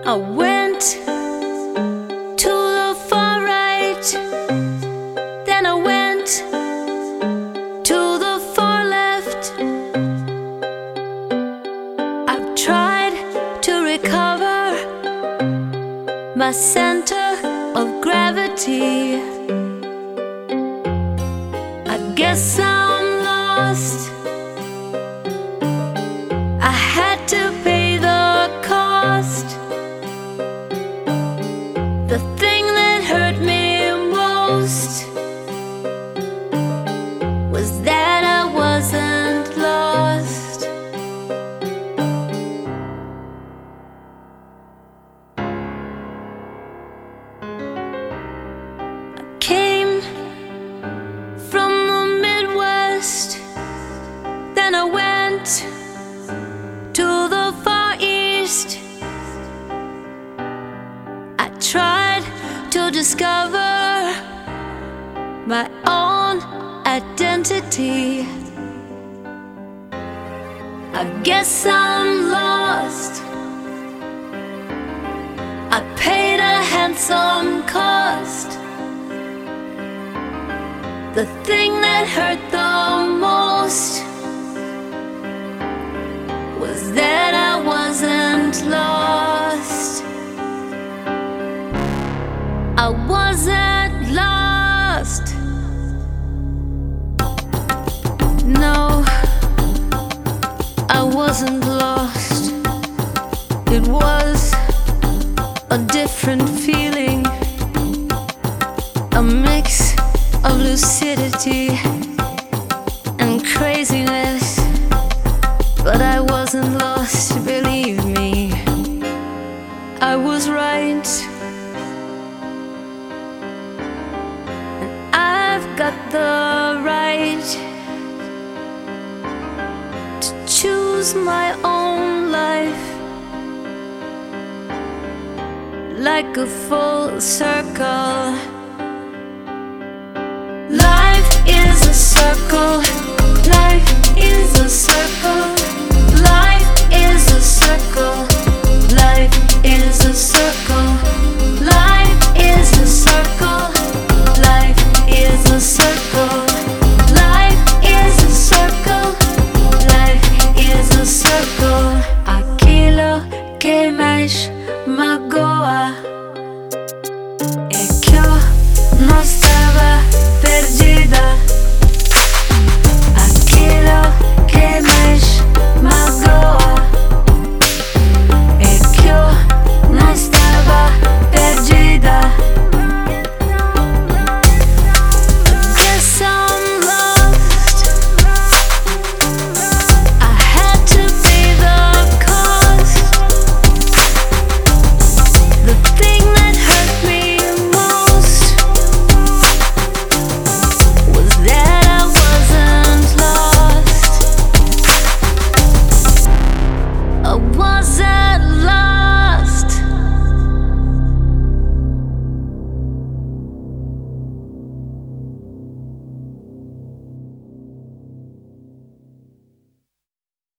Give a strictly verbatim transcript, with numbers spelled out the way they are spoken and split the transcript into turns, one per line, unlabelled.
I went to the far right, then I went to the far left. I've tried to recover my center of gravity. I guess I'm lost. I had to pay the cost. The thing that hurt me most was that I wasn't lost. I came from the Midwest, then I went to the Far East. I tried to discover my own identity. I guess I'm lost. I paid a handsome cost. The thing that hurt the most was that I wasn't lost. I wasn't lost. No, I wasn't lost. It was a different feeling, a mix of lucidity and craziness. But I wasn't lost, believe me. I was right. And I've got the right to choose my own life, like a full circle. Life is a circle. Life is a circle. Life is a circle. Life is a circle. Life is a circle. Life is a circle. Life is a circle. Life is a circle. Aquilo que mais magoa é que eu não estava perdido.